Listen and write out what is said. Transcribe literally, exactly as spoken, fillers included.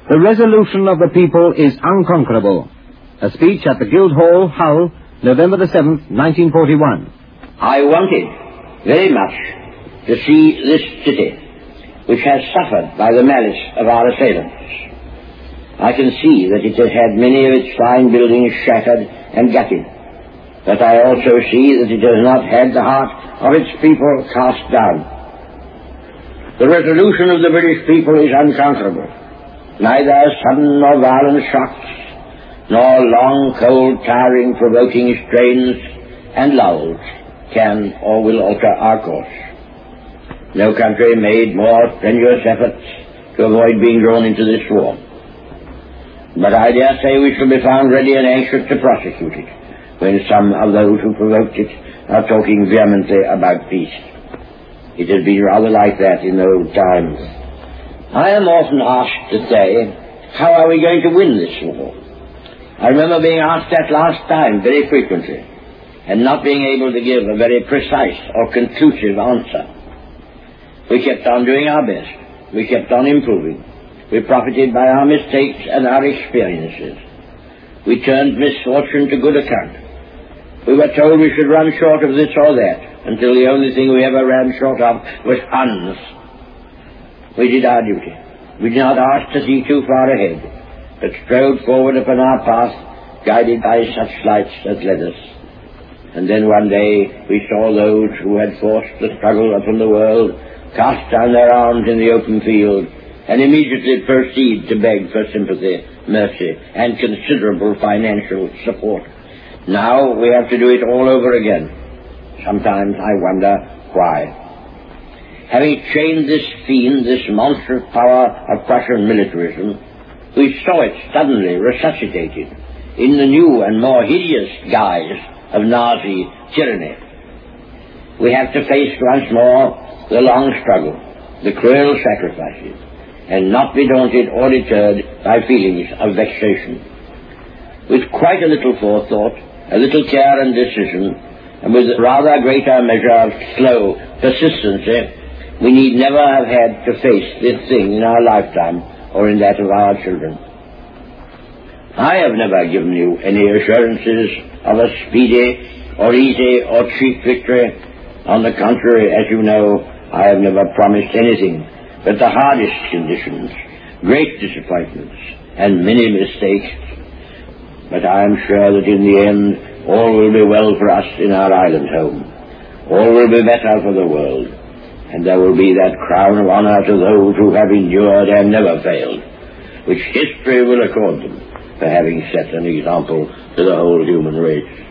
The resolution of the people is unconquerable. A speech at the Guildhall, Hull, November the seventh, nineteen forty-one. I wanted very much to see this city, which has suffered by the malice of our assailants. I can see that it has had many of its fine buildings shattered and gutted, but I also see that it has not had the heart of its people cast down. The resolution of the British people is unconquerable. Neither sudden nor violent shocks, nor long, cold, tiring, provoking strains and lulls can or will alter our course. No country made more strenuous efforts to avoid being drawn into this war. But I dare say we shall be found ready and anxious to prosecute it, when some of those who provoked it are talking vehemently about peace. It has been rather like that in old times. I am often asked to say, how are we going to win this war? I remember being asked that last time very frequently, and not being able to give a very precise or conclusive answer. We kept on doing our best. We kept on improving. We profited by our mistakes and our experiences. We turned misfortune to good account. We were told we should run short of this or that, until the only thing we ever ran short of was Huns. We did our duty. We did not ask to see too far ahead, but strode forward upon our path, guided by such lights as led us. And then one day we saw those who had forced the struggle upon the world cast down their arms in the open field, and immediately proceed to beg for sympathy, mercy, and considerable financial support. Now we have to do it all over again. Sometimes I wonder why. Having chained this fiend, this monstrous power of Prussian militarism, we saw it suddenly resuscitated in the new and more hideous guise of Nazi tyranny. We have to face once more the long struggle, the cruel sacrifices, and not be daunted or deterred by feelings of vexation. With quite a little forethought, a little care and decision, and with rather greater measure of slow persistency, we need never have had to face this thing in our lifetime or in that of our children. I have never given you any assurances of a speedy or easy or cheap victory. On the contrary, as you know, I have never promised anything but the hardest conditions, great disappointments, and many mistakes. But I am sure that in the end all will be well for us in our island home. All will be better for the world, and there will be that crown of honor to those who have endured and never failed, which history will accord them for having set an example to the whole human race.